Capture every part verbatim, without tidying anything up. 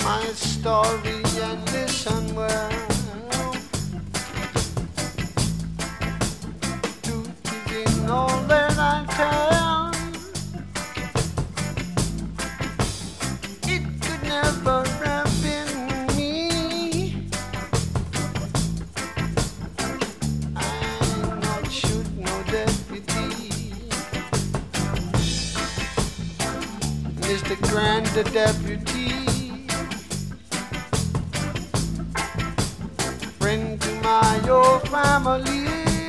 my story and listen well. Truth is in all that I tell. It could never have been me. I'm not shoot no deputy. Mister Grant, the deputy, friend to my old family.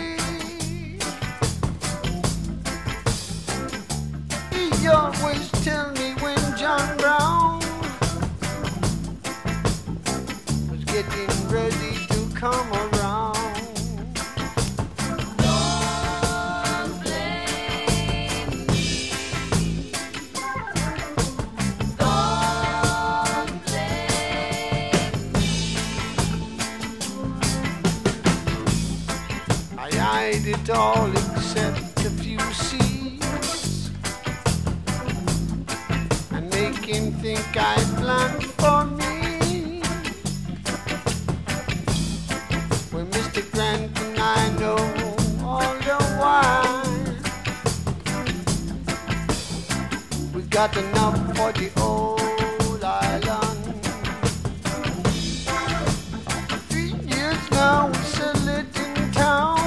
He always tell me when John Brown was getting ready to come around. I hide it all except a few seeds and make him think I planned for me. Well, Mister Grant and I know all the while we got enough for the old island. Three years now we sell it in town.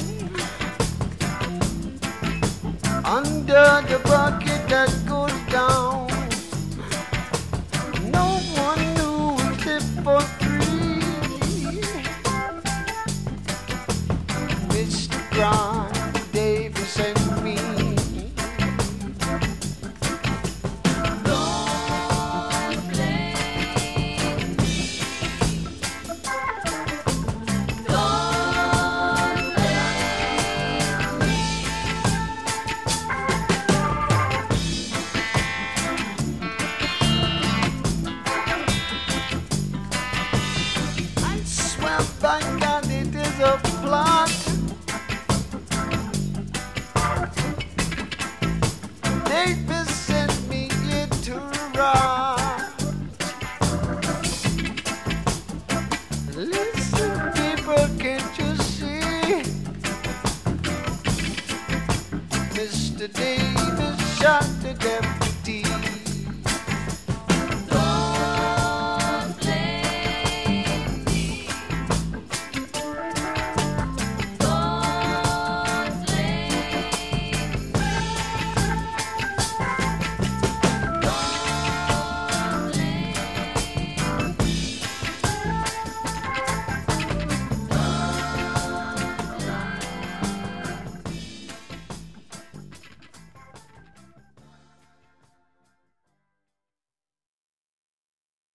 Under the bucket that goes down. No one knew except for three. Mister Grant, Davis and me. Don't blame me. Don't blame me. By God, it is a plot. Davis sent me here to rot. Listen, people, can't you see? Mister Davis shot to death.